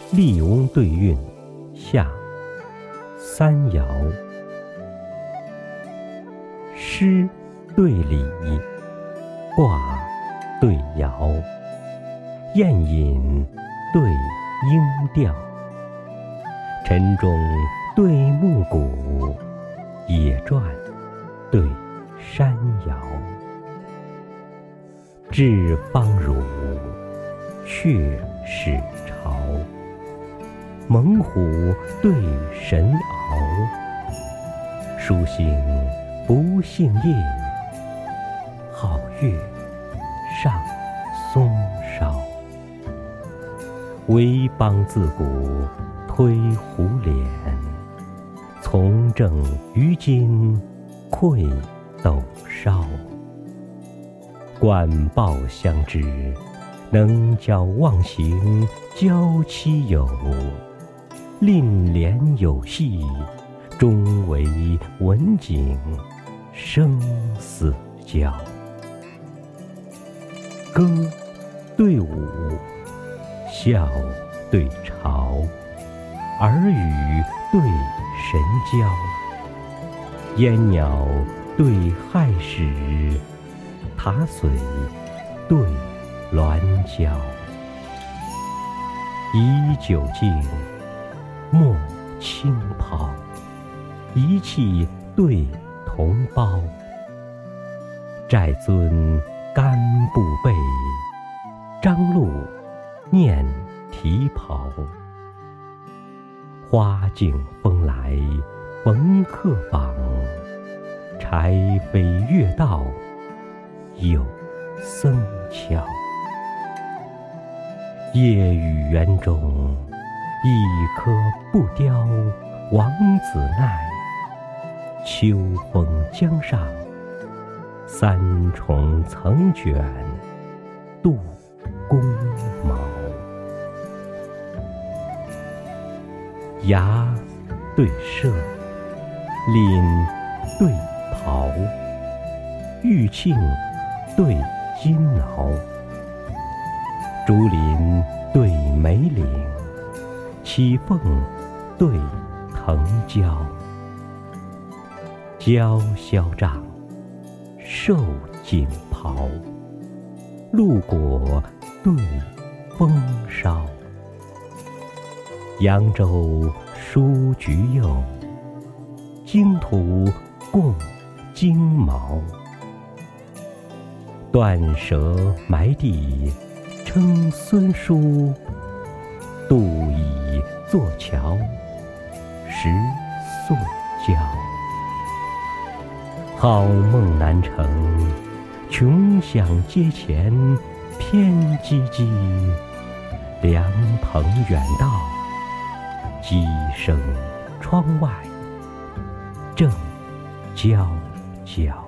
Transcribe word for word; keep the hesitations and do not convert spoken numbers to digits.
笠翁对韵下三爻。诗对礼，卦对爻，宴饮对音调，晨钟对暮鼓，野传对山摇。至方儒，却始朝，猛虎对神獒，书星不姓叶，皓月上松梢。威邦自古推胡脸，从政于今愧斗烧。冠抱相知，能教忘形交期友，令廉有戏，终为文景生死交。歌对舞，笑对嘲，耳语对神交，烟鸟对亥始，塔髓对鸾交。以酒敬，莫轻抛，一气对同胞。寨尊干布被，张禄念蹄袍。花径风来逢客访，柴扉月到有僧敲。夜雨园中，一棵不凋王子奈，秋风江上，三重层卷杜公茅。牙对舍，廪对袍，玉磬对金挠。竹林对梅岭，绮凤对藤椒。娇绡帐，瘦锦袍，鹿果对风梢。扬州书橘柚，荆土贡荆毛。断舌埋地称孙叔，杜以作桥，识塑胶。好梦难成，穷想阶前偏唧唧。凉棚远道，鸡声窗外正悄悄。